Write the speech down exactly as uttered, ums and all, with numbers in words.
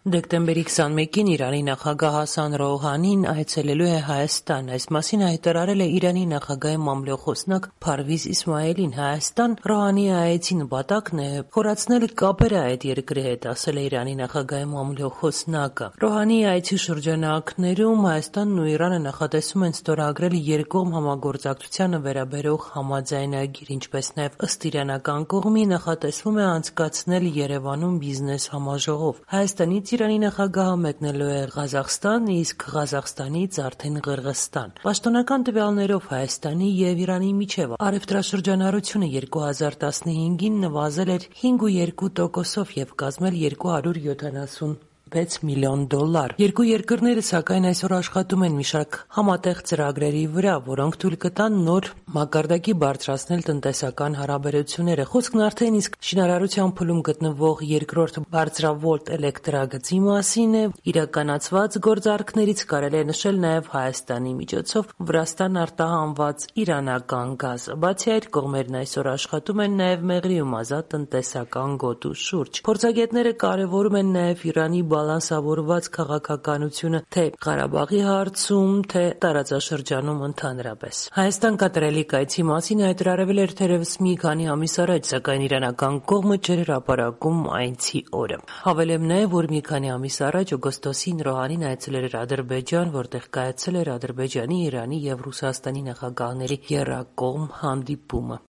Դեկտեմբերի քսանմեկին Իրանի նախագահ Հասան Ռոհանին այցելելու է Հայաստան։ Այս մասին հայտարարել է Իրանի նախագահի մամլոյ-խոսնակ Փարվիզ Իսմայելին։ Հայաստան Ռոհանիի այցի նպատակն է խորացնել կապերը այդ երկրի հետ, ասել է Իրանի նախագահի մամլոյ-խոսնակը։ Ռոհանիի այցի շրջանակներում Հայաստանն ու Իրանը նախատեսում են ստորագրել երկկողմ համագործակցությանը վերաբերող համաձայնագիր, ինչպես նաև ըստ իրանական կողմի նախատեսվում է անցկացնել Երևանում բիզնես համաժողով։ Հայաստանից Իրանի նախագահը մեկնելու է Ղազախստան, իսկ Ղազախստանից արդեն Ղրղըզստան։ Պաշտոնական տվյալներով Հայաստանի և Իրանի միջև առևտրաշրջանառությունը երկու հազար տասնհինգին նվազել էր հինգ ու երկու տոկոսով և կազմել երկու հարյուր յոթանասունվեց միլիոն դոլար։ Երկու երկրները, սակայն, այսօր աշխատում են մի շարք համատեղ ծրագրերի վրա, որոնք թույլ կտան նոր մակարդակի բարձրացնել տնտեսական հարաբերությունները։ Խոսքն արդեն իսկ շինարարության փուլում գտնվող երկրորդ բարձրավոլտ էլեկտրագծի մասին է։ Իրականացված գործարքներից կարելի է նշել նաև Հայաստանի միջոցով Վրաստան արտահանված իրանական գազը։ Բացի այդ, կողմերն այսօր աշխատում են նաև Մեղրիում ազատ տնտեսական գոտու շուրջ։ Փորձագետները կարևորում են նաև Իրանի բալանսավորված քաղաքականությունը թե Ղարաբաղի հարցում, թե տարածաշրջանում ընդհանրապես։ Հայաստան կատարելիք այցի մասին հայտարարվել էր թերևս մի քանի ամիս առաջ, սակայն իրանական կողմը չէր հրապարակում այցի օրը։ Հավելեմ նաև, որ մի քանի ամիս առաջ օգոստոսին Ռոհանին այցելել էր Ադրբեջան, որտեղ կայացել էր Ադրբեջանի, Իրանի և Ռուսաստանի նախագահների եռակողմ հանդիպումը։